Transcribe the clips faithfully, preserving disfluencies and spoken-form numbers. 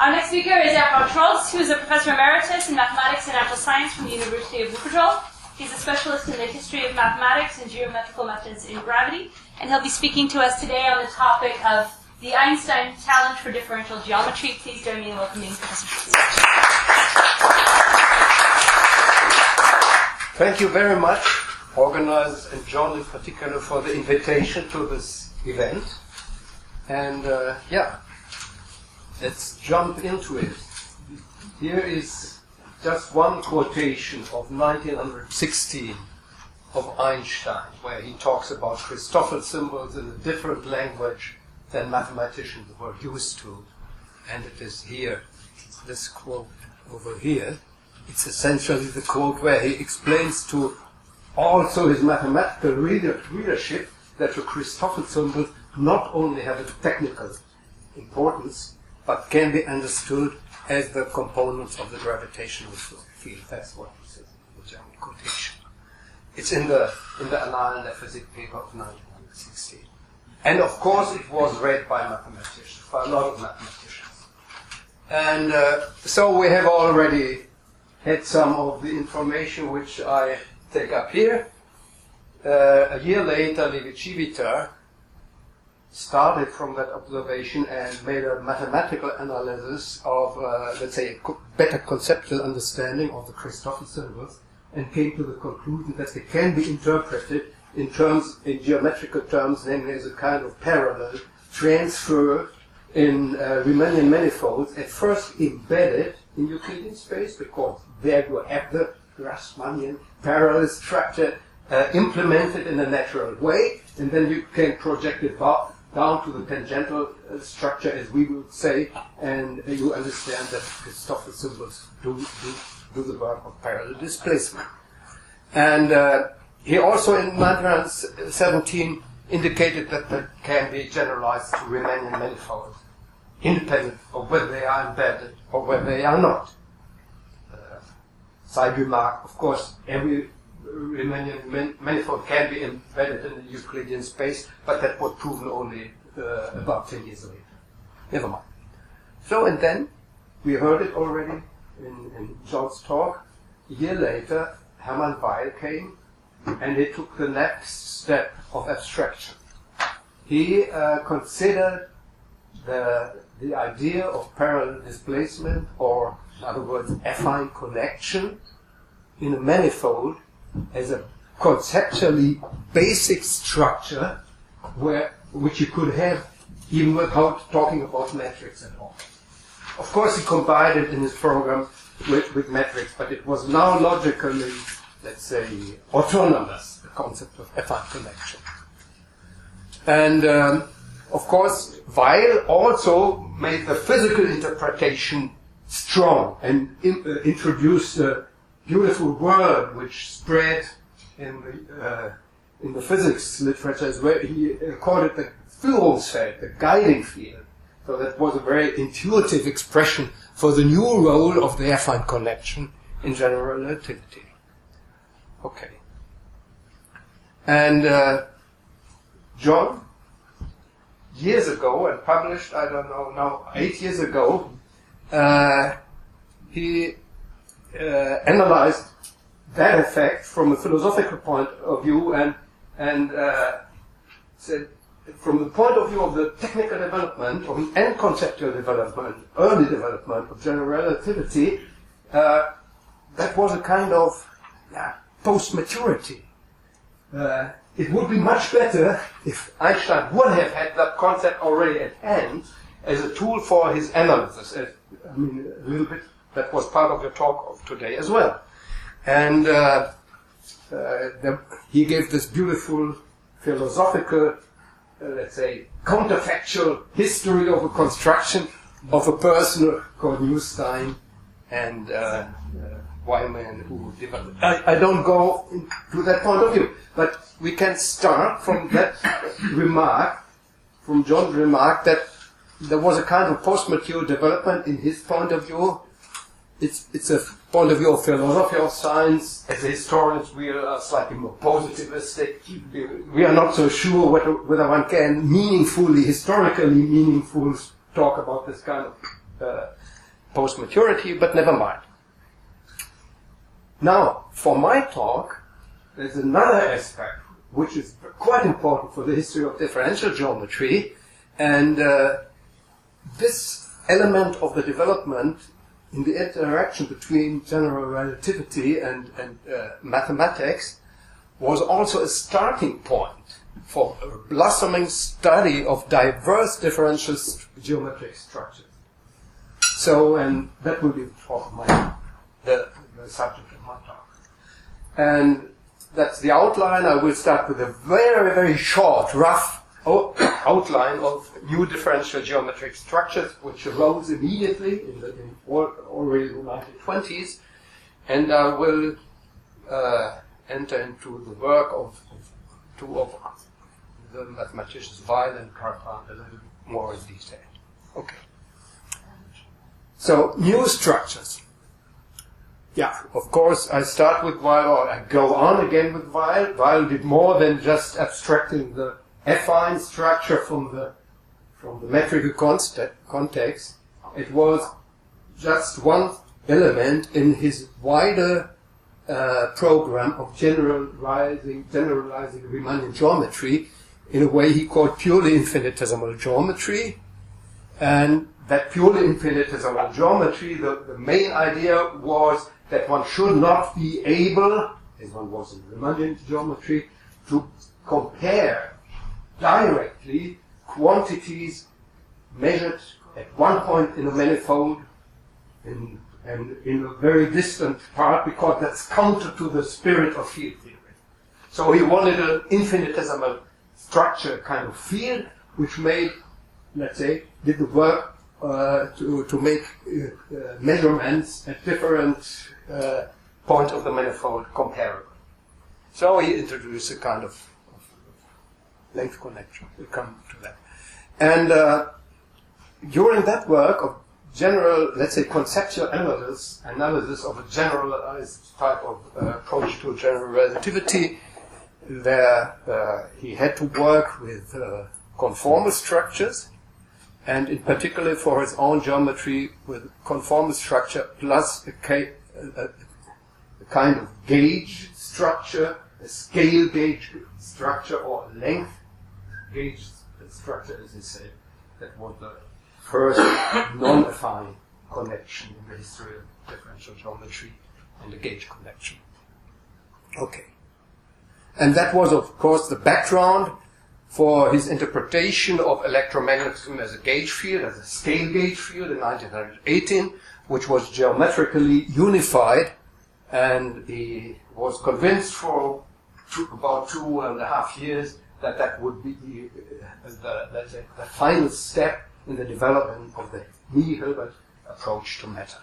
Our next speaker is Erhard Scholz, who is a professor emeritus in mathematics and natural science from the University of Wuppertal. He's a specialist in the history of mathematics and geometrical methods in gravity, and he'll be speaking to us today on the topic of the Einstein challenge for differential geometry. Please join me in welcoming Professor Scholz. Thank you very much, organizers and John in particular, for the invitation to this event. And uh, yeah, let's jump into it. Here is just one quotation of nineteen sixteen of Einstein, where he talks about Christoffel symbols in a different language than mathematicians were used to. And it is here, this quote over here. It's essentially the quote where he explains to also his mathematical reader, readership that the Christoffel symbols not only have a technical importance, but can be understood as the components of the gravitational field. That's what he says in the German quotation. It's in the in the Annalen der Physik paper of nineteen sixteen. And of course it was read by mathematicians, by a lot of mathematicians. And uh, so we have already had some of the information which I take up here. Uh, a year later, Levi-Civita started from that observation and made a mathematical analysis of, uh, let's say, a co- better conceptual understanding of the Christoffel symbols, and came to the conclusion that they can be interpreted in terms, in geometrical terms, namely as a kind of parallel transfer in uh, Riemannian manifolds, at first embedded in Euclidean space, because there you have the Grassmannian parallel structure uh, implemented in a natural way, and then you can project it back down to the tangential uh, structure, as we would say, and uh, you understand that Christoffel symbols do, do, do the work of parallel displacement. And uh, he also in nineteen seventeen indicated that that can be generalized to Riemannian manifolds, independent of whether they are embedded or whether they are not. Uh, side remark, of course, every Riemannian man- manifold can be embedded in the Euclidean space, but that was proven only uh, about ten years later. Never mind. So, and then, we heard it already in, in John's talk, a year later, Hermann Weyl came, and he took the next step of abstraction. He uh, considered the, the idea of parallel displacement, or in other words, affine connection, in a manifold as a conceptually basic structure where which you could have even without talking about metrics at all. Of course, he combined it in his program with, with metrics, but it was now logically, let's say, autonomous, the concept of affine connection. And um, of course, Weyl also made the physical interpretation strong and in, uh, introduced a beautiful word which spread in the uh, in the physics literature as well. He uh, called it the Führungsfeld, the guiding field. So that was a very intuitive expression for the new role of the affine connection in general relativity. Okay. And uh, John, years ago, and published, I don't know, now eight years ago, uh, he Uh, analyzed that effect from a philosophical point of view, and and uh, said from the point of view of the technical development of and conceptual development, early development of general relativity, uh, that was a kind of yeah, post-maturity. Uh, it would be much better if Einstein would have had that concept already at hand as a tool for his analysis. As, I mean, a little bit. That was part of your talk of today as well. And uh, uh, the, he gave this beautiful philosophical, uh, let's say, counterfactual history of a construction of a person called Newstein and uh, uh, Wyman, who developed. I, I don't go to that point of view, but we can start from that remark, from John's remark, that there was a kind of post-mature development in his point of view. It's it's a point of view of philosophy of science. As historians, we are slightly more positivistic. We are not so sure whether, whether one can meaningfully, historically meaningful, talk about this kind of uh, post-maturity, but never mind. Now, for my talk, there's another aspect which is quite important for the history of differential geometry, and uh, this element of the development in the interaction between general relativity and, and uh, mathematics was also a starting point for a blossoming study of diverse differential st- geometric structures. So, and that will be of my, the, the subject of my talk. And that's the outline. I will start with a very, very short, rough o- outline of new differential geometric structures, which arose immediately in the in all, already in the nineteen twenties, and I will uh, enter into the work of, of two of the mathematicians Weil and Cartan a little more in detail. Okay. So, new structures. Yeah, of course, I start with Weil, or I go on again with Weil. Weil did more than just abstracting the affine structure from the from the metrical const- context. It was just one element in his wider uh, program of generalizing generalizing Riemannian geometry in a way he called purely infinitesimal geometry. And that purely infinitesimal geometry, the, the main idea was that one should not be able, as one was in Riemannian geometry, to compare directly quantities measured at one point in a manifold in, and in a very distant part, because that's counter to the spirit of field theory. So he wanted an infinitesimal structure kind of field, which made, let's say, did the work uh, to, to make uh, uh, measurements at different uh, points of the manifold comparable. So he introduced a kind of, of length connection. We'll come to that. And uh, during that work of general, let's say, conceptual analysis, analysis of a generalized type of uh, approach to general relativity, there uh, he had to work with uh, conformal structures, and in particular for his own geometry with conformal structure plus a, ca- a, a kind of gauge structure, a scale gauge structure, or a length gauge structure, as he said. That was the first non-affine connection in the history of differential geometry, and the gauge connection. Okay. And that was, of course, the background for his interpretation of electromagnetism as a gauge field, as a scale gauge field in nineteen eighteen, which was geometrically unified, and he was convinced for two, about two and a half years that that would be the, the, let's say, the final step in the development of the Lie-Hilbert approach to matter.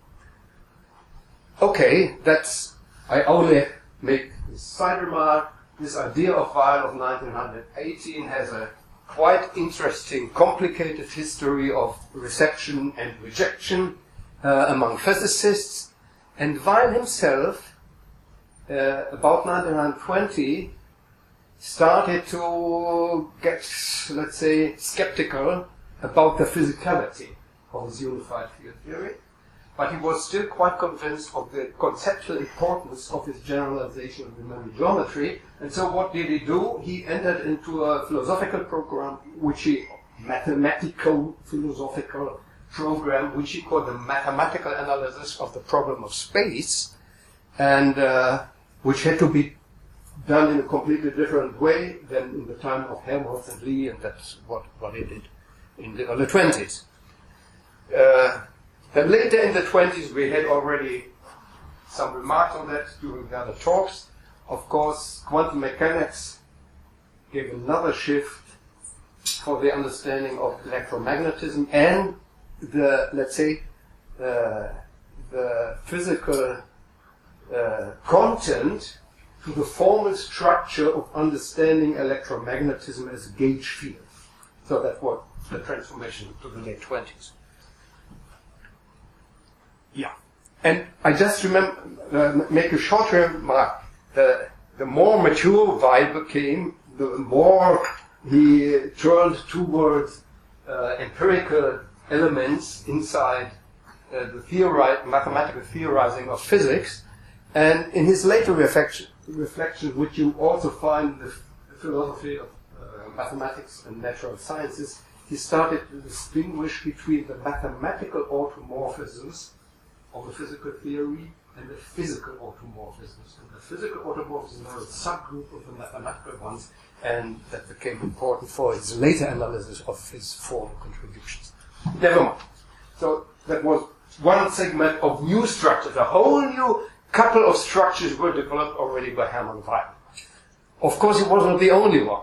Okay, that's, I only make this side remark. This idea of Weil of nineteen eighteen has a quite interesting, complicated history of reception and rejection uh, among physicists. And Weil himself, uh, about nineteen twenty, started to get, let's say, skeptical about the physicality of his unified field theory. But he was still quite convinced of the conceptual importance of his generalization of Riemannian geometry. And so what did he do? He entered into a philosophical program, which he, mathematical philosophical program, which he called the mathematical analysis of the problem of space, and uh, which had to be done in a completely different way than in the time of Helmholtz and Lie, and that's what, what he did in the early twenties. Uh, Then later in the twenties, we had already some remarks on that during the other talks. Of course, quantum mechanics gave another shift for the understanding of electromagnetism and the, let's say, uh, the physical uh, content to the formal structure of understanding electromagnetism as a gauge field. So that was the transformation to the late twenties. Yeah, and I just remember uh, make a short remark. The the more mature Weil became, the more he turned towards uh, empirical elements inside uh, the theori- mathematical theorizing of physics. And in his later reflection, reflection which you also find in the, f- the philosophy of uh, mathematics and natural sciences, he started to distinguish between the mathematical automorphisms of the physical theory and the physical automorphisms. And the physical automorphisms are a subgroup of the mathematical ones, and that became important for his later analysis of his formal contributions. Never mind. So that was one segment of new structures. A whole new couple of structures were developed already by Hermann Weyl. Of course, he wasn't the only one.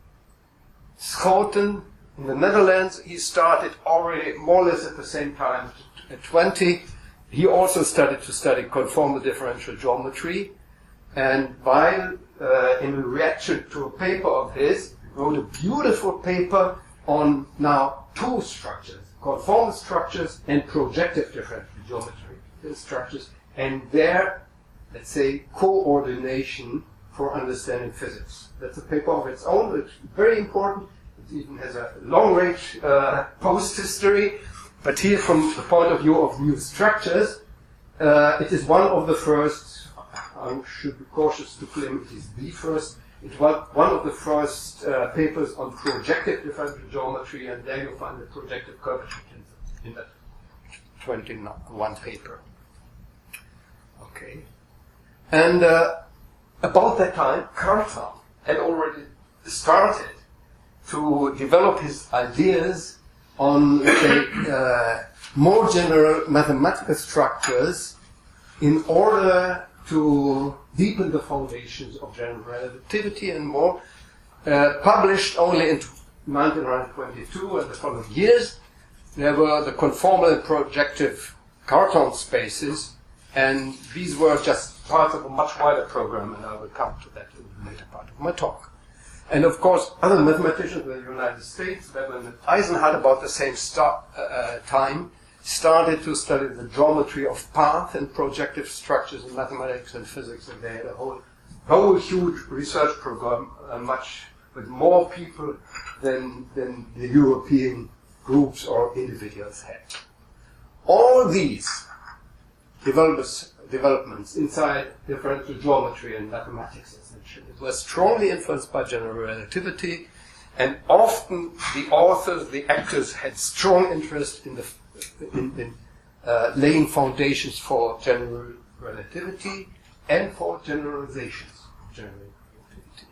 Schouten in the Netherlands, he started already more or less at the same time, at twenty. He also started to study conformal differential geometry, and Weyl, uh, in reaction to a paper of his, wrote a beautiful paper on now two structures, conformal structures and projective differential geometry structures, and their, let's say, coordination for understanding physics. That's a paper of its own. It's very important. It even has a long-range uh, post-history. But here, from the point of view of new structures, uh, it is one of the first, I should be cautious to claim it is the first, it was one of the first uh, papers on projective differential geometry, and there you find the projective curvature tensor in that twenty-one paper. Okay. And uh, about that time, Cartan had already started to develop his ideas on, let's say, uh, more general mathematical structures in order to deepen the foundations of general relativity and more. Uh, published only in nineteen twenty-two and the following years, there were the conformal and projective Cartan spaces, and these were just part of a much wider program, and I will come to that in the later part of my talk. And of course, other mathematicians in the United States, Bevin Eisenhardt, about the same start, uh, time, started to study the geometry of path and projective structures in mathematics and physics, and they had a whole, whole huge research program, uh, much with more people than, than the European groups or individuals had. All these developments, developments inside differential geometry and mathematics, essentially, were strongly influenced by general relativity, and often the authors, the actors, had strong interest in the in, in uh, laying foundations for general relativity and for generalizations of general relativity.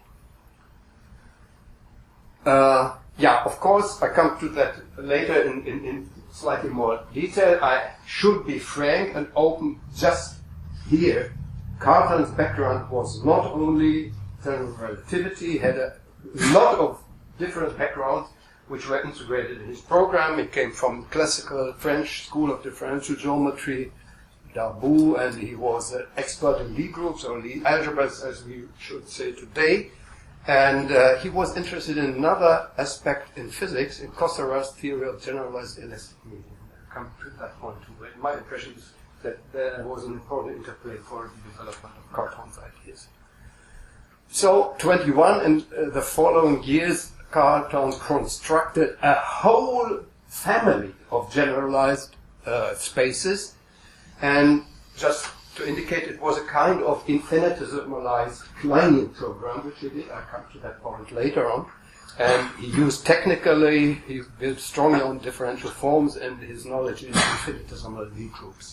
Uh, yeah, of course, I come to that later in, in, in slightly more detail. I should be frank and open just here. Cartan's background was not only general relativity, he had a lot of different backgrounds which were integrated in his program. He came from classical French school of differential geometry, Darboux, and he was an expert in Lie groups, or Lie algebras as we should say today. And uh, he was interested in another aspect in physics, in Kossarev's theory of generalized elastic medium. I'll come to that point too. My impression is that there was an important interplay for the development of Cartan's ideas. So, twenty-one and uh, the following years, Cartan constructed a whole family of generalized uh, spaces, and just to indicate, it was a kind of infinitesimalized Kleinian program, which he did. I'll come to that point later on. And he used technically, he built strongly on differential forms, and his knowledge in infinitesimal Lie groups.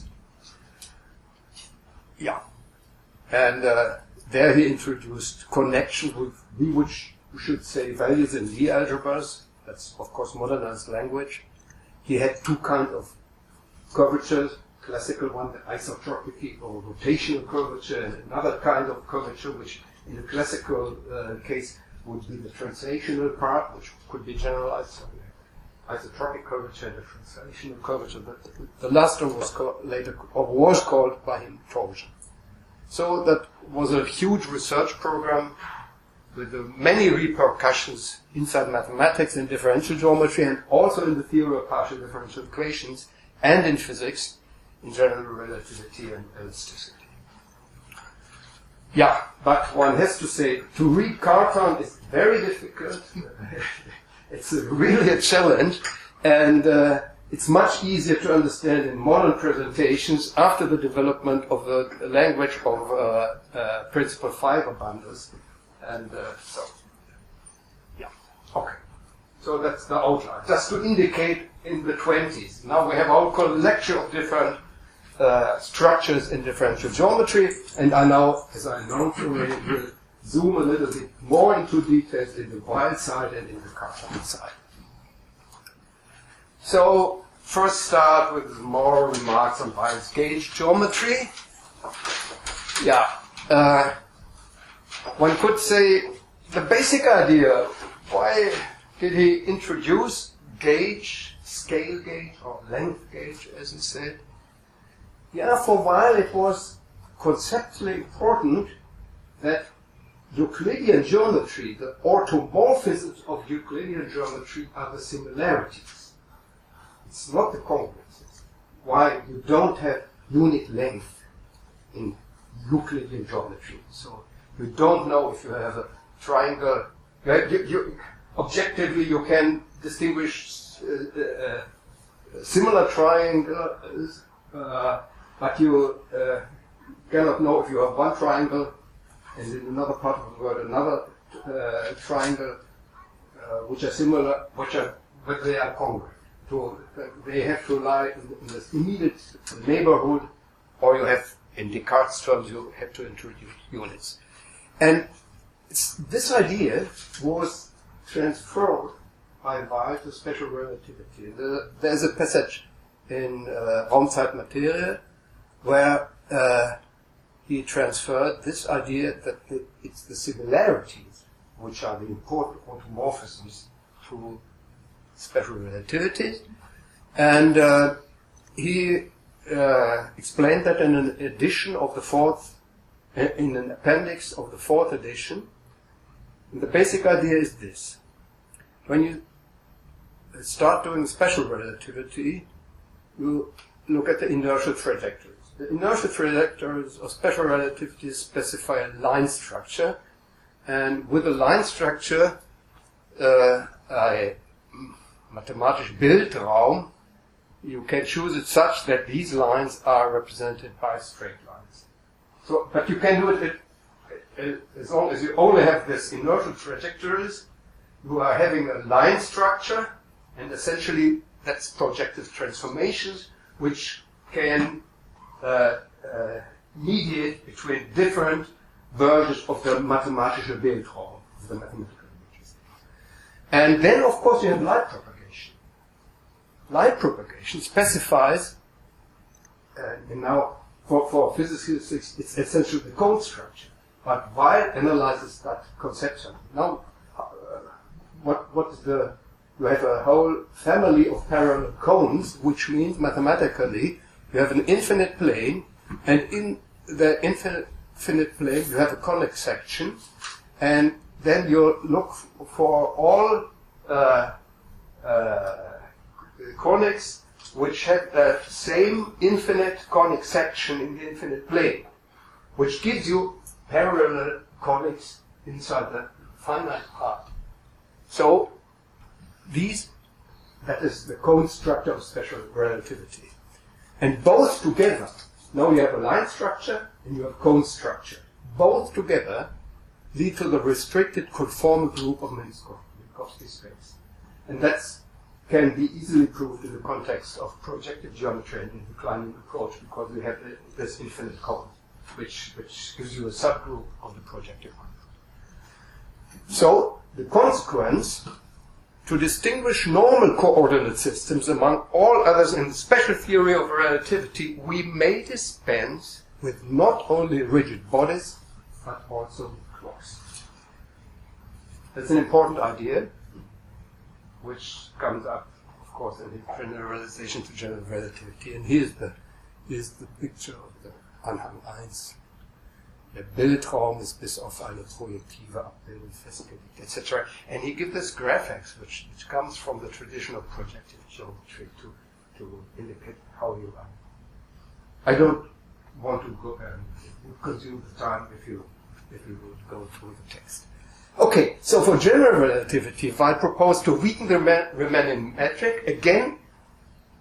Yeah. And uh, there he introduced connection with V, which we should say values in Lie algebras. That's, of course, modernized language. He had two kinds of curvatures. Classical one, the isotropic or rotational curvature, and another kind of curvature, which in the classical uh, case would be the translational part, which could be generalized. So isotropic curvature and the translational curvature. But the last one was called later, or was called by him, torsion. So that was a huge research program with uh, many repercussions inside mathematics and differential geometry, and also in the theory of partial differential equations, and in physics, in general relativity and elasticity. Yeah, but one has to say, to read Cartan is very difficult. It's a, really a challenge, and uh, it's much easier to understand in modern presentations after the development of the language of uh, uh, principal fiber bundles. And uh, so, yeah, okay. So that's the outline, just to indicate in the twenties. Now we have a whole collection of different uh, structures in differential geometry, and I now, as I announced already, will zoom a little bit more into details in the Weil side and in the Cartan side. So, first start with more remarks on Weil's gauge geometry. Yeah, uh, one could say the basic idea, why did he introduce gauge, scale gauge, or length gauge, as he said? Yeah, for Weil it was conceptually important that Euclidean geometry, the orthomorphisms of Euclidean geometry are the similarities. It's not the congruences. Why you don't have unit length in Euclidean geometry. So you don't know if you have a triangle. You, have, you, you objectively you can distinguish uh, uh, similar triangles, uh, but you uh, cannot know if you have one triangle and in another part of the world another uh, triangle uh, which are similar, which are but they are congruent. So they have to lie in this immediate neighborhood, or you have, in Descartes' terms, you have to introduce units. And it's, this idea was transferred by Weil to special relativity. The, there's a passage in uh, Raumzeitmaterie where uh, he transferred this idea that the, it's the similarities which are the important automorphisms to special relativities, and uh, he uh, explained that in an edition of the fourth, in an appendix of the fourth edition. And the basic idea is this: when you start doing special relativity, you look at the inertial trajectories. The inertial trajectories of special relativity specify a line structure, and with a line structure, uh, I mathematisch Bildraum, you can choose it such that these lines are represented by straight lines. So, but you can do it as long as you only have this inertial trajectories. You are having a line structure, and essentially that's projective transformations which can uh, uh, mediate between different versions of the mathematische Bildraum, of the mathematical images. And then, of course, you have light propagation. Light propagation specifies, uh, and now for, for physicists it's, it's essentially the cone structure, but Weil analyzes that conceptually. Now, uh, what what is the? You have a whole family of parallel cones, which means mathematically you have an infinite plane, and in the infinite, infinite plane you have a conic section, and then you look for all uh, uh, conics which have that same infinite conic section in the infinite plane, which gives you parallel conics inside the finite part. So these, that is the cone structure of special relativity. And both together, now you have a line structure and you have cone structure. Both together lead to the restricted conformal group of Minkowski space. And that's can be easily proved in the context of projective geometry and in the declining approach, because we have this infinite cone, which, which gives you a subgroup of the projective one. So, the consequence, to distinguish normal coordinate systems among all others in the special theory of relativity, we may dispense with not only rigid bodies, but also with clocks. That's an important idea, which comes up, of course, in the generalization to general relativity. And here's the, here's the picture of the Anhang eins. Der Bildraum ist bis auf eine projektive Abbildung festgelegt, et cetera. And he gives this graphics, which, which comes from the tradition of projective geometry to, to indicate how you are. I don't want to go and consume the time if you, if you would go through the text. Okay, so for general relativity, Weil proposed to weaken the Riemannian metric, again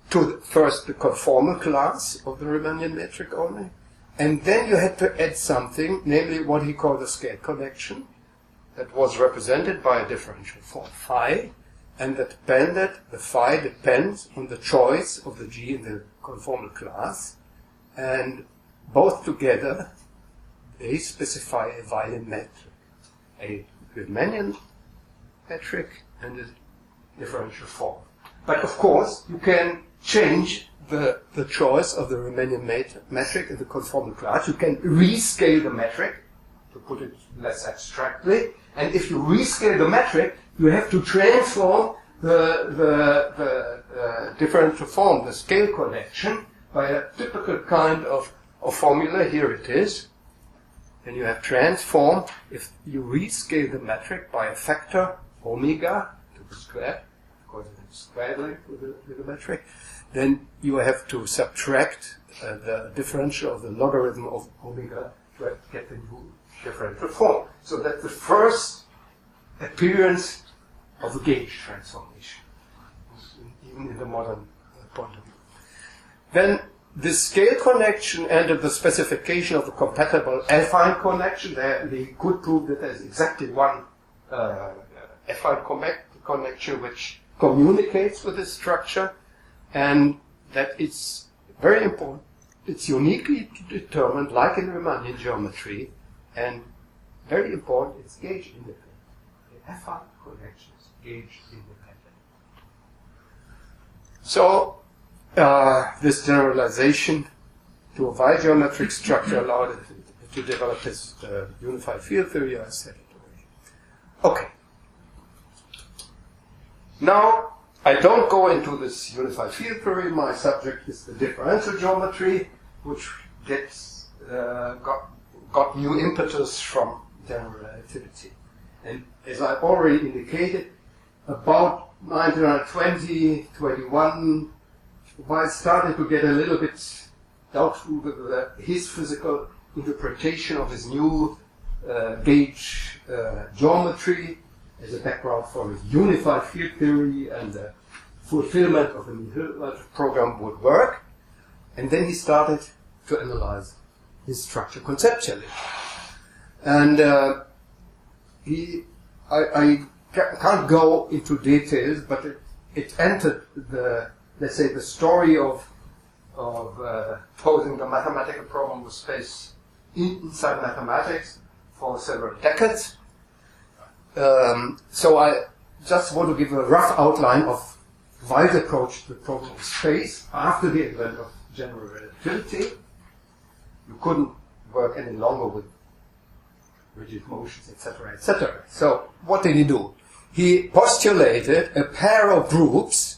to the, first the conformal class of the Riemannian metric only, and then you had to add something, namely what he called the scale connection, that was represented by a differential form phi, and that depended, the phi depends on the choice of the G in the conformal class, and both together they specify a Weyl metric, a Riemannian metric and a differential form. But of course, you can change the, the choice of the Riemannian met- metric in the conformal class. You can rescale the metric, to put it less abstractly, and if you rescale the metric, you have to transform the, the, the uh, differential form, the scale connection, by a typical kind of, of formula. Here it is. And you have transformed, if you rescale the metric by a factor omega to the square, because it's square length with the, with the metric, then you have to subtract uh, the differential of the logarithm of omega to get the new differential form. So that's the first appearance of a gauge transformation, even in the modern point of view. Then this scale connection entered the specification of a compatible affine connection. There they could prove that there's exactly one uh, affine connect- connection which communicates with this structure, and that it's very important. It's uniquely determined, like in Riemannian geometry, and very important, it's gauge independent. The affine connection is gauge independent. So, Uh, this generalization to a Weyl geometric structure allowed it to develop this uh, unified field theory. I said it already. Okay. Now, I don't go into this unified field theory. My subject is the differential geometry, which gets uh, got, got new impetus from general relativity. And as I already indicated, about nineteen twenty, twenty-one, Weyl started to get a little bit doubtful with uh, his physical interpretation of his new uh, gauge uh, geometry as a background for his unified field theory, and the fulfillment of the Hilbert program would work. And then he started to analyze his structure conceptually. And uh, he, I, I can't go into details, but it, it entered the, let's say, the story of of uh, posing the mathematical problem with space in, inside mathematics for several decades. Um, so I just want to give a rough outline of Weyl's approach to the problem of space after the advent of general relativity. You couldn't work any longer with rigid motions, et cetera, et cetera. So what did he do? He postulated a pair of groups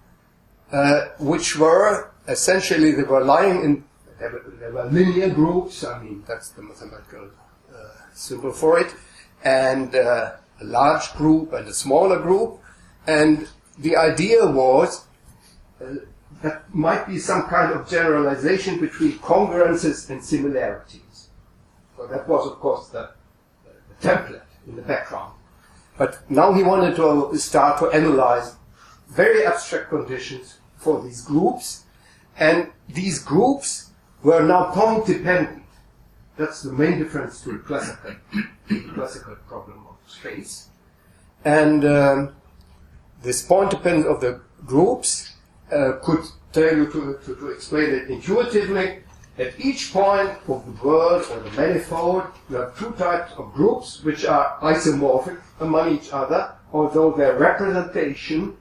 Uh, which were essentially, they were lying in, they were, they were linear groups. I mean, that's the mathematical uh, symbol for it, and uh, a large group and a smaller group. And the idea was uh, that might be some kind of generalization between congruences and similarities. So that was, of course, the, the template in the background. But now he wanted to start to analyze very abstract conditions for these groups, and these groups were now point dependent. That's the main difference to the classical, classical problem of space. And um, this point dependence of the groups uh, could tell you to, to, to explain it intuitively. At each point of the world or the manifold, you have two types of groups which are isomorphic among each other, although their representation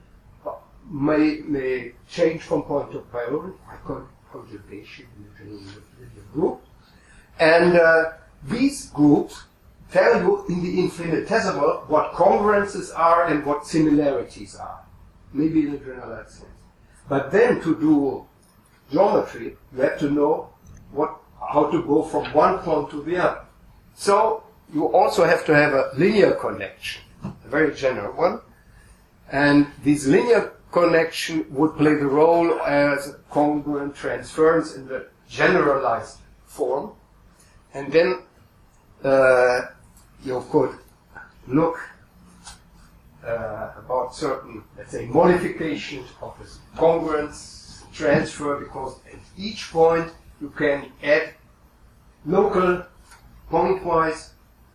may may change from point to point by conjugation in the group. And uh, these groups tell you in the infinitesimal what congruences are and what similarities are, maybe in a generalized sense. But then to do geometry, you have to know what how to go from one point to the other. So you also have to have a linear connection, a very general one. And these linear connection would play the role as congruent transference in the generalized form. And then uh, you could look uh, about certain, let's say, modifications of this congruence transfer because at each point you can add local pointwise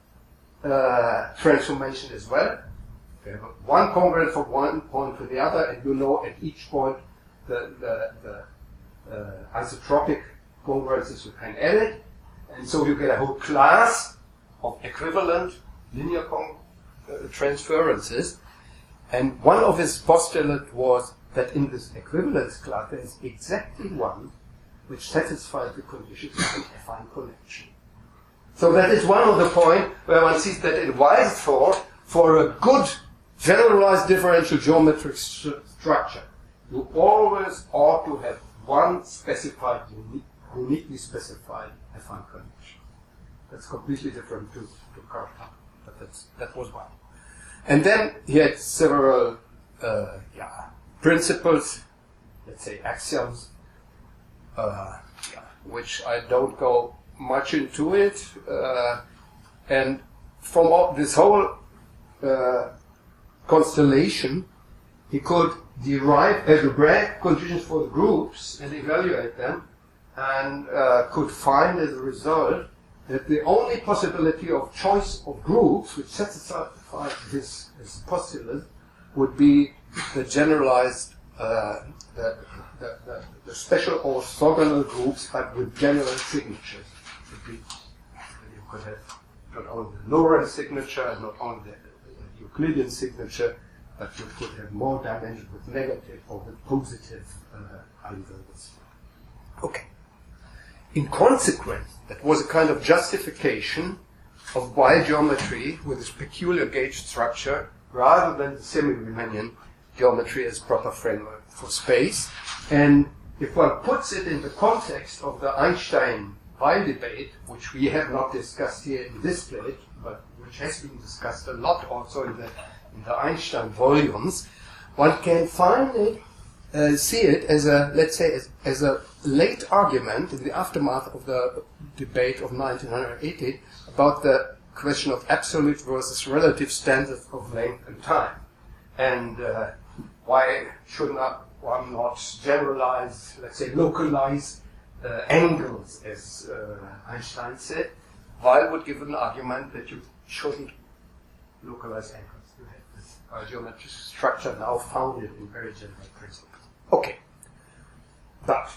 uh, transformation as well. You have one congruent from one point to the other, and you know at each point the, the, the uh, isotropic congruences you can add it. And so you get a whole class of equivalent linear con- uh, transferences. And one of his postulates was that in this equivalence class there is exactly one which satisfies the conditions of an affine connection. So that is one of the points where one sees that in Weisthor, for a good generalized differential geometric st- structure, you always ought to have one specified, unique, uniquely specified affine connection. That's completely different to, to Cartan, but that's, that was one. And then he had several uh, yeah, principles, let's say axioms, uh, yeah, which I don't go much into it. Uh, and from all, this whole uh, constellation, he could derive algebraic conditions for the groups and evaluate them, and uh, could find as a result that the only possibility of choice of groups which satisfy this, this postulate would be the generalized, uh, the, the, the, the special orthogonal groups but with general signatures. Be, you could have not only the Lorentz signature and not only the, the Euclidean signature, but you could have more dimensions with negative or with positive uh, eigenvalues. Okay. In consequence, that was a kind of justification of why geometry with its peculiar gauge structure, rather than the semi-Riemannian geometry as proper framework for space. And if one puts it in the context of the Einstein-Weil debate, which we have not discussed here in this plate, but which has been discussed a lot also in the, in the Einstein volumes, one can find it, uh, see it as a, let's say, as, as a late argument in the aftermath of the debate of nineteen eighty about the question of absolute versus relative standards of length and time. And uh, why should not one not generalize, let's say, localize uh, angles, as uh, Einstein said? Weil would give an argument that you shouldn't localize angles. You have this uh, geometric structure now founded in very general principles. Okay. But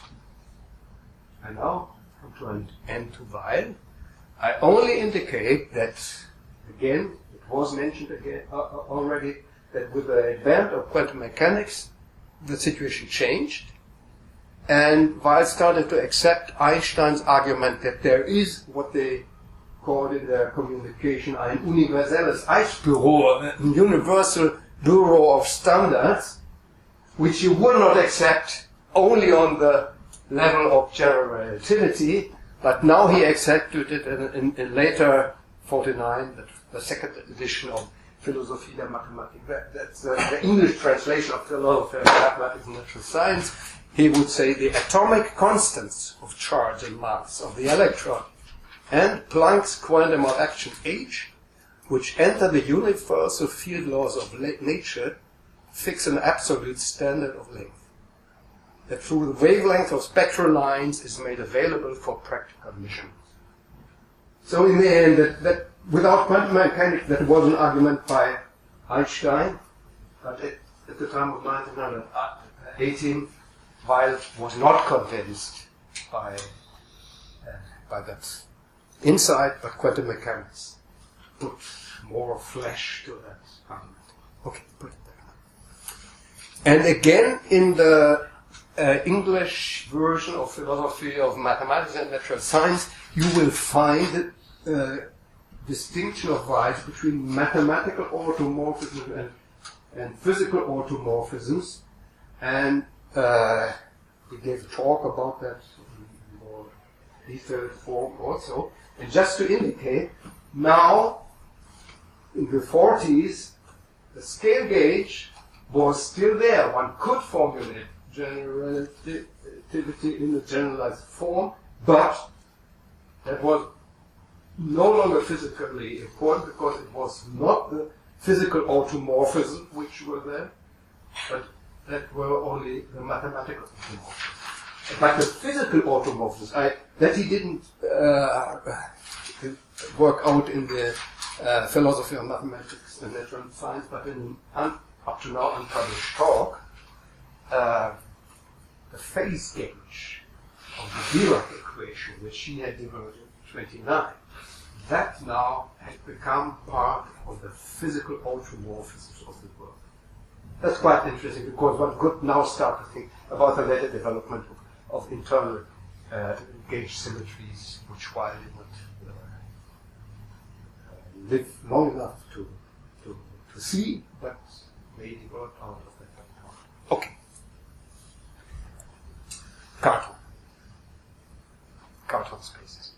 I now come to an end to Weil. I only indicate that, again, it was mentioned again uh, already, that with the advent of quantum mechanics, the situation changed, and Weil started to accept Einstein's argument that there is what they called in their communication ein universelles Eisbüro, a universal bureau of standards, which you would not accept only on the level of general relativity, but now he accepted it in, in, in later forty-nine, the, the second edition of Philosophie der Mathematik. That, that's uh, the English translation of Philosophy of Mathematics and Natural Science. He would say the atomic constants of charge and mass of the electron and Planck's quantum of action H, which enter the universal field laws of la- nature, fix an absolute standard of length that through the wavelength of spectral lines is made available for practical measurements. So in the end, that, that without quantum mechanics, that was an argument by Einstein, but at, at the time of nineteen eighteen, Weil was not convinced by, uh, by that insight, but quantum mechanics put more flesh to that argument. Okay, put it there. And again, in the Uh, English version of Philosophy of Mathematics and Natural Science, you will find uh, distinction of rights between mathematical automorphism and, and physical automorphisms, and uh, we gave a talk about that in more detailed form also. And just to indicate, now in the forties, the scale gauge was still there. One could formulate general relativity in a generalized form, but that was no longer physically important because it was not the physical automorphism which were there, but that were only the mathematical automorphisms. But the physical automorphisms, I, that he didn't uh, work out in the uh, philosophy of mathematics and natural science, but in un, up to now unpublished talk, uh, the phase gauge of the Dirac equation, which he had developed in twenty-nine, that now has become part of the physical automorphisms of the world. That's quite interesting, because one could now start to think about the later development of, of internal uh, gauge symmetries, which while did not uh, uh, live long enough to, to, to see, but they developed out of that time. Okay. Cartan. Cartan spaces.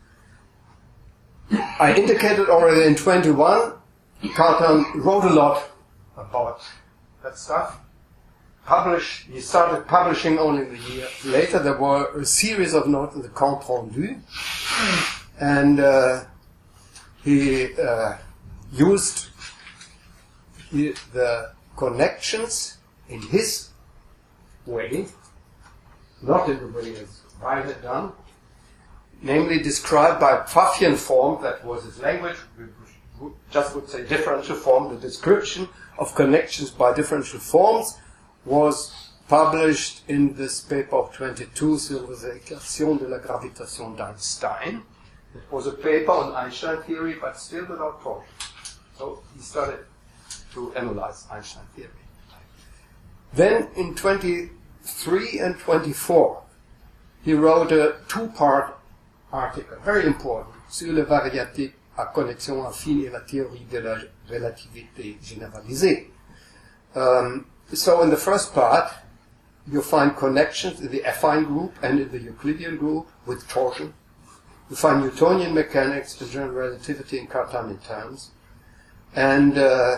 I indicated already in twenty-one, Cartan wrote a lot about that stuff. Published, he started publishing only the year later. There were a series of notes in the Compte Rendu, and uh, he uh, used the, the connections in his way, not in the way as Weil had done, namely described by Pfaffian form, that was his language, we just would say differential form. The description of connections by differential forms was published in this paper of twenty-two, sur les équations de la gravitation d'Einstein. It was a paper on Einstein theory, but still without torsion. So he started to analyze Einstein theory. Then in twenty-three and twenty-four, he wrote a two-part article, very important, sur les variétés à connexion affine et la théorie de la relativité généralisée. Um, so in the first part, you find connections in the affine group and in the Euclidean group with torsion. You find Newtonian mechanics and general relativity in Cartanian terms. And uh,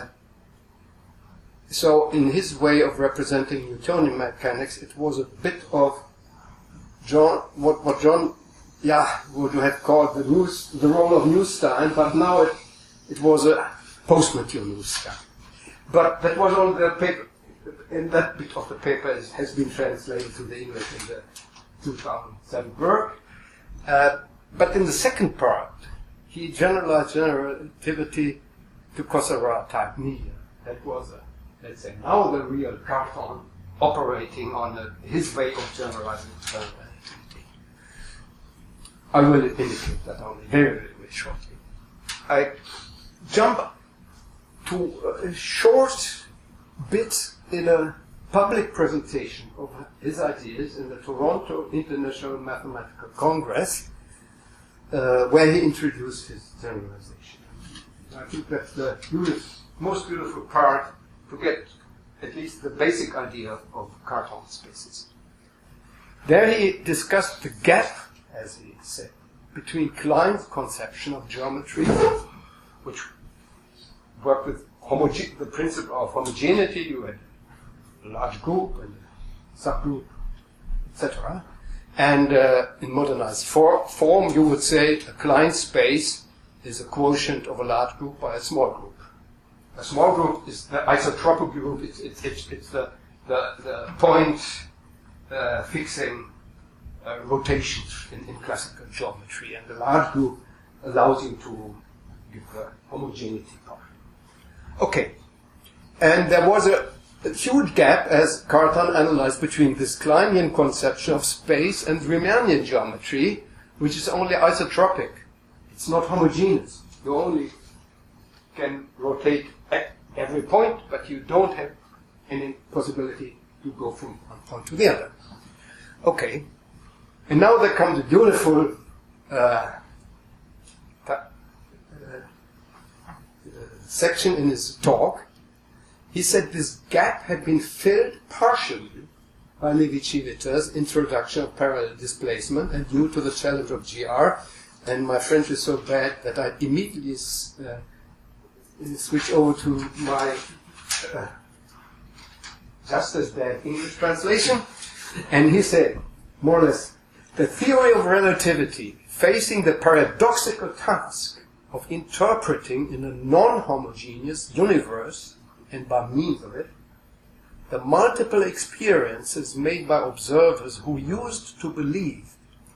so in his way of representing Newtonian mechanics, it was a bit of John, what, what John yeah, would have called the, news, the role of Newstein, but now it, it was a post-mature Newstein. But that was on the paper, and that bit of the paper is, has been translated to the English in the two thousand seven work. Uh, but in the second part, he generalized general relativity to Kossara type media. That was, a, let's say, now the real Cartan operating on a, his way of generalizing general relativity. I will indicate that only very, very, very shortly. I jump to a short bit in a public presentation of his ideas in the Toronto International Mathematical Congress, uh, where he introduced his generalization. I think that's the beautiful, most beautiful part to get at least the basic idea of, of Cartan spaces. There he discussed the gap, as he said, between Klein's conception of geometry, which worked with homoge- the principle of homogeneity. You had a large group and a subgroup, et cetera. And uh, in modernized for- form, you would say a Klein space is a quotient of a large group by a small group. A small group is the isotropic group. It's, it's, it's, it's the, the, the point uh, fixing uh, rotations in, in classical geometry. And the large group allows you to give the homogeneity part. Okay. And there was a, a huge gap, as Cartan analyzed, between this Kleinian conception of space and Riemannian geometry, which is only isotropic. It's not homogeneous. You only can rotate at every point, but you don't have any possibility to go from one point to the other. Okay. And now there comes a beautiful uh, ta- uh, uh, section in his talk. He said this gap had been filled partially by Levi-Civita's introduction of parallel displacement and due to the challenge of G R. And my French is so bad that I immediately uh, switch over to my uh, just as bad English translation. And he said, more or less, the theory of relativity facing the paradoxical task of interpreting in a non-homogeneous universe, and by means of it, the multiple experiences made by observers who used to believe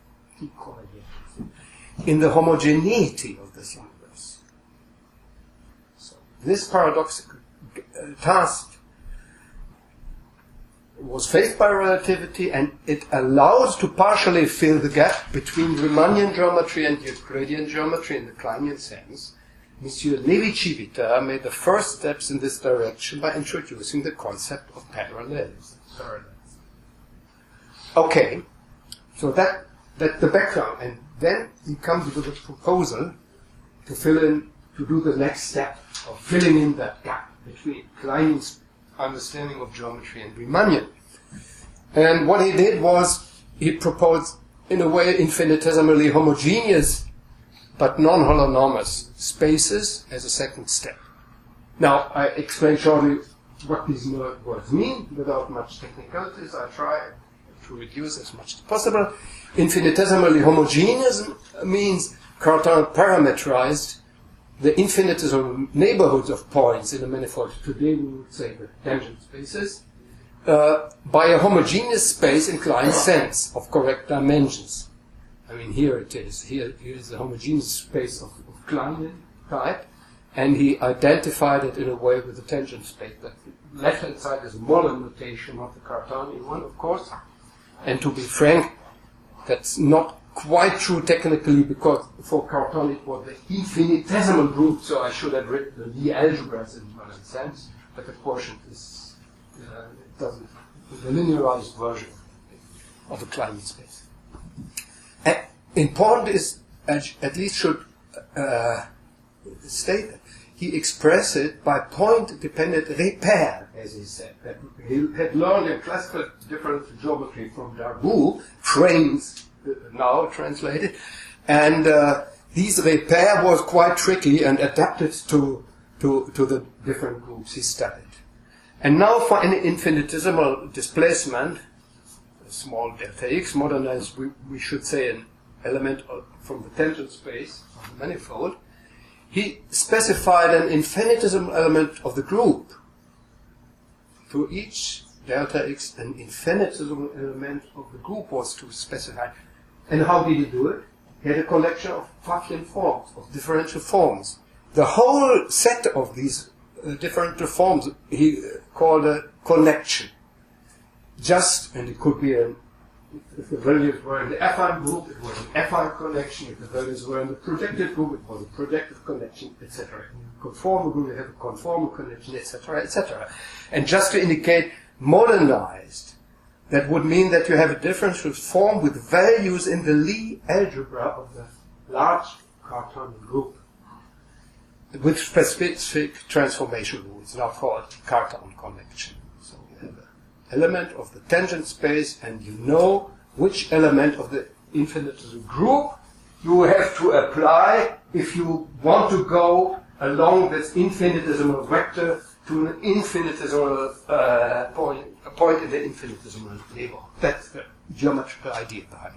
in the homogeneity of this universe. So this paradoxical task was faced by relativity, and it allowed to partially fill the gap between Riemannian geometry and Euclidean geometry in the Kleinian sense. Monsieur Levi-Civita made the first steps in this direction by introducing the concept of parallels. Parallels. Okay, so that that's the background, and then he comes with a proposal to fill in, to do the next step of filling in that gap between Kleinian's understanding of geometry and Riemannian. And what he did was he proposed, in a way, infinitesimally homogeneous but non-holonomous spaces as a second step. Now, I explain shortly what these words mean without much technicalities. I try to reduce as much as possible. Infinitesimally homogeneous means Cartan parametrized the infinitesimal neighborhoods of points in a manifold. Today we would say the tangent spaces, uh, by a homogeneous space in Klein's sense of correct dimensions. I mean, here it is. Here, here is a homogeneous space of, of Kleinian type, and he identified it in a way with the tangent space. The left-hand side is a modern notation of the Cartanian one, of course. And to be frank, that's not quite true technically, because for Cartan it was the infinitesimal group, so I should have written the Lie algebras in one sense, but the quotient is, uh, it doesn't, the linearized version of the Kleinian space. And important is, at least should uh, state that he expressed it by point-dependent repair, as he said. That he had learned in classical differential geometry from Darboux, frames uh, now translated, and uh, these repair was quite tricky and adapted to, to, to the different groups he studied. And now for an infinitesimal displacement, a small delta x, modernized, we, we should say an element of, from the tangent space of the manifold, he specified an infinitesimal element of the group. To each delta x, an infinitesimal element of the group was to specify. And how did he do it? He had a collection of Pfaffian forms, of differential forms. The whole set of these uh, differential forms he uh, called a connection. Just, and it could be an, if the values were in the affine group, it was an affine connection. If the values were in the projective group, it was a projective connection, et cetera. In the conformal group, you have a conformal connection, et cetera, et cetera. And just to indicate modernized, that would mean that you have a differential form with values in the Lie algebra of the large Cartanian group, with specific transformation rules, now called Cartan connection. So you have an element of the tangent space, and you know which element of the infinitesimal group you have to apply if you want to go along this infinitesimal vector to an infinitesimal uh, point, a point in the infinitesimal neighborhood. That's the geometrical idea behind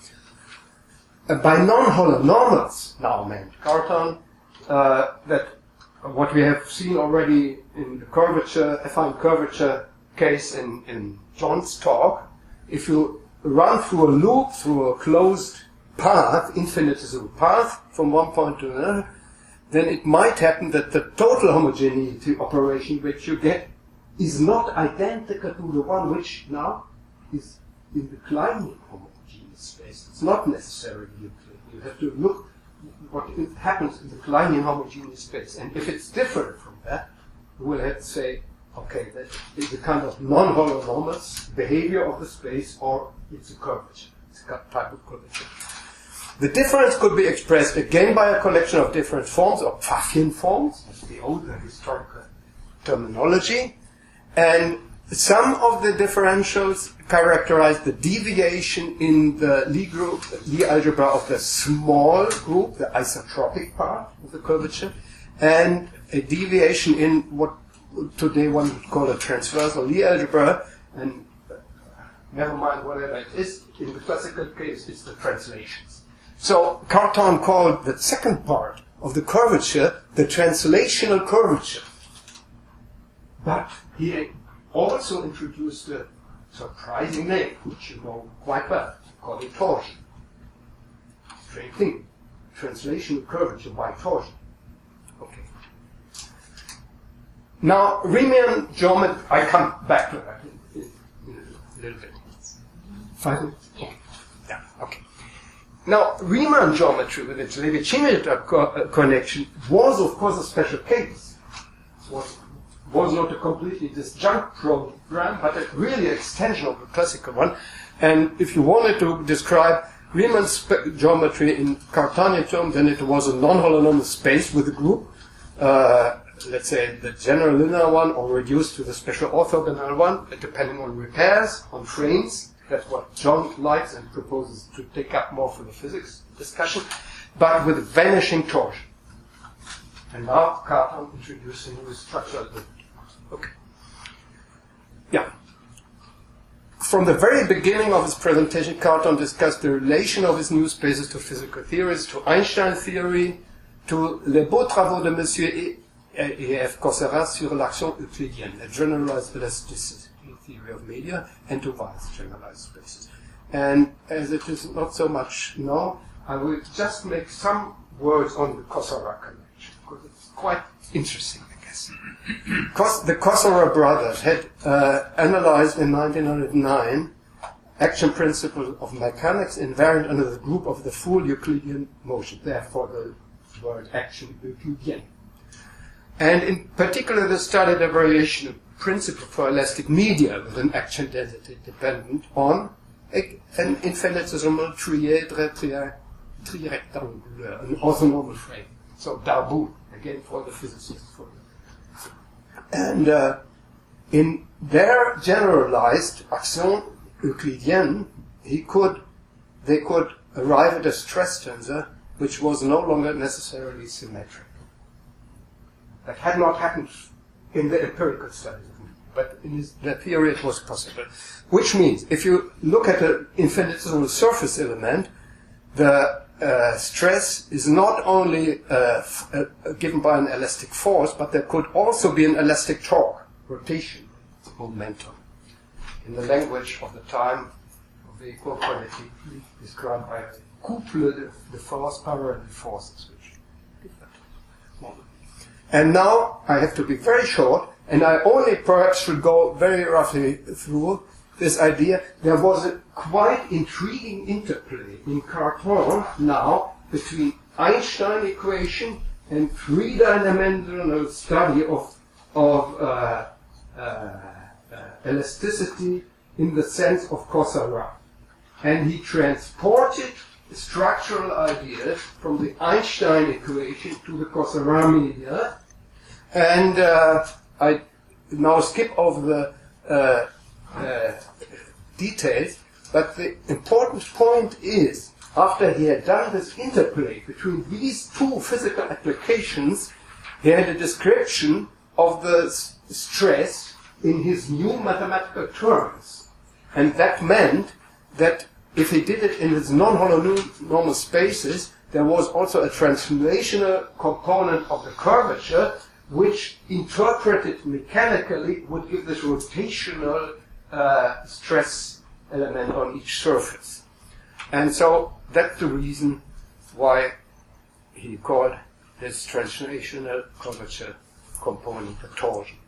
it. Uh, by non-holonomals, now meant Cartan, uh, that what we have seen already in the curvature, affine curvature case in, in John's talk, if you run through a loop, through a closed path, infinitesimal path, from one point to another, then it might happen that the total homogeneity operation which you get is not identical to the one which now is in the Kleinian homogeneous space. It's not necessarily Euclid. You have to look what happens in the Kleinian homogeneous space. And if it's different from that, you will have to say, okay, that is a kind of non-holonomous behavior of the space, or it's a curvature. It's a type of curvature. The difference could be expressed again by a collection of different forms, or Pfaffian forms, that's the older historical terminology. And some of the differentials characterize the deviation in the Lie group, Lie algebra of the small group, the isotropic part of the curvature, and a deviation in what today one would call a transversal Lie algebra, and never mind whatever it is, in the classical case it's the translations. So Cartan called the second part of the curvature the translational curvature. But he also introduced a surprising name, which you know quite well, called it torsion. Same thing. Translation of curvature by torsion. Okay. Now, Riemann geometry, I come back to that in, in, in a little bit. Five minutes? Okay. Yeah, okay. Now, Riemann geometry with its Levi-Civita co- uh, connection was, of course, a special case. It was, was not a completely disjunct program, but a really extension of the classical one. And if you wanted to describe Riemann's spe- geometry in Cartanian terms, then it was a non-holonomous space with a group, uh, let's say the general linear one, or reduced to the special orthogonal one, depending on repairs, on frames. That's what John likes and proposes to take up more for the physics discussion, but with vanishing torsion. And now Cartan introducing new structural. Okay. Yeah. From the very beginning of his presentation, Cartan discussed the relation of his new spaces to physical theories, to Einstein theory, to Les Beaux Travaux de Monsieur E. F. Coursera sur l'action euclidienne, a generalized elasticity theory of media, and to Weil's generalized spaces. And as it is not so much known, I will just make some words on the Coursera connection, because it's quite interesting, I guess. Cos- the Coursera brothers had uh, analyzed in nineteen oh nine action principles of mechanics invariant under the group of the full Euclidean motion, therefore the word action Euclidean. And in particular, they studied a variation of principle for elastic media with an action density dependent on a, an infinitesimal triedre tri- trirectangular, an orthonormal frame. So Darboux, again for the physicists. For the, and uh, in their generalized action Euclideenne, he could, they could arrive at a stress tensor which was no longer necessarily symmetric. That had not happened in the empirical studies, but in his, the theory it was possible. Which means, if you look at an infinitesimal surface element, the uh, stress is not only uh, f- uh, given by an elastic force, but there could also be an elastic torque, rotation, momentum. In the language of the time of the equal quality, described by a couple de, de force, parallel forces, which give that moment. And now I have to be very short, and I only perhaps should go very roughly through this idea. There was a quite intriguing interplay in Cartan now between Einstein equation and three-dimensional study of, of uh, uh, uh, elasticity in the sense of Coursera. And he transported structural ideas from the Einstein equation to the Coursera media. And uh, I now skip over the uh, uh, details, but the important point is, after he had done this interplay between these two physical applications, he had a description of the s- stress in his new mathematical terms. And that meant that if he did it in his non-holonormal spaces, there was also a translational component of the curvature, which interpreted mechanically would give this rotational uh, stress element on each surface. And so that's the reason why he called this translational curvature component a torsion.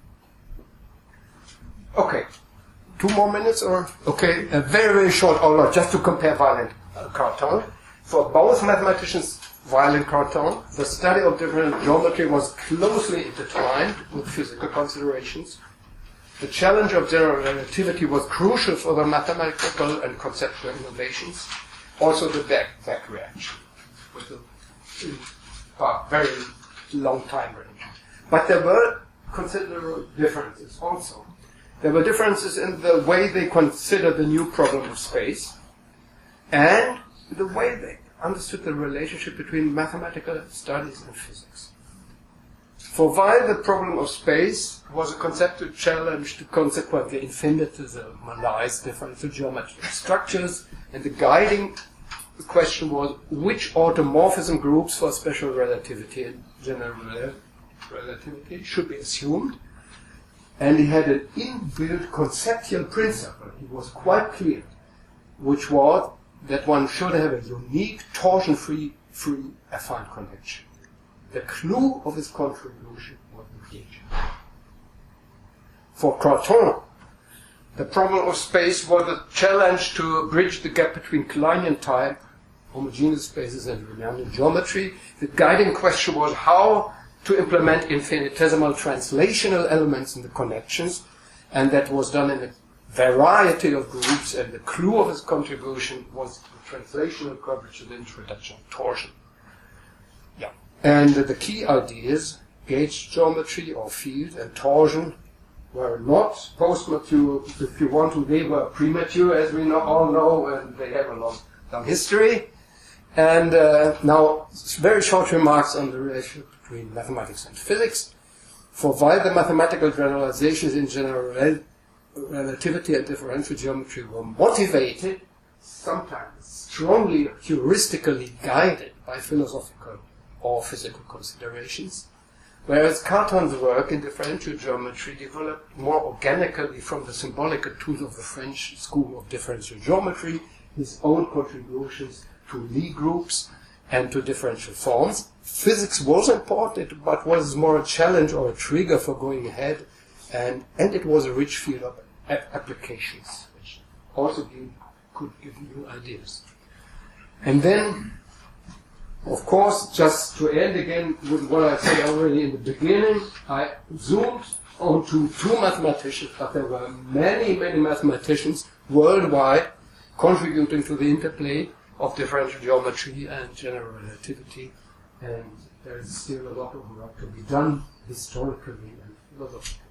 Okay. Two more minutes, or? Okay, a very, very short outline, just to compare Weil and uh, Cartan. For both mathematicians, Weil and Cartan, the study of different geometry was closely intertwined with physical considerations. The challenge of general relativity was crucial for the mathematical and conceptual innovations. Also the back, back reaction, with a uh, very long time range. But there were considerable differences also. There were differences in the way they considered the new problem of space and the way they understood the relationship between mathematical studies and physics. For Weil, the problem of space was a conceptual challenge to consequently infinitesimalize differential geometric structures, and the guiding question was which automorphism groups for special relativity and general relativity should be assumed. And he had an inbuilt conceptual principle, he was quite clear, which was that one should have a unique torsion-free free affine connection. The clue of his contribution was negation. For Croton, the problem of space was a challenge to bridge the gap between Kleinian type, homogeneous spaces, and Riemannian geometry. The guiding question was how to implement infinitesimal translational elements in the connections, and that was done in a variety of groups, and the clue of his contribution was the translational coverage and the introduction of torsion. Yeah. And uh, the key ideas, gauge geometry or field and torsion, were not post-mature. If you want to, they were premature, as we know, all know, and they have a long, long history. And uh, now, very short remarks on the relationship between mathematics and physics. For while the mathematical generalizations in general rel relativity and differential geometry were motivated, sometimes strongly heuristically guided by philosophical or physical considerations, whereas Cartan's work in differential geometry developed more organically from the symbolic tools of the French school of differential geometry, his own contributions to Lie groups and to differential forms. Physics was important, but was more a challenge or a trigger for going ahead, and, and it was a rich field of applications, which also give, could give new ideas. And then, of course, just to end again with what I said already in the beginning, I zoomed onto two mathematicians, but there were many, many mathematicians worldwide contributing to the interplay of differential geometry and general relativity, and there is still a lot of work to be done historically and philosophically.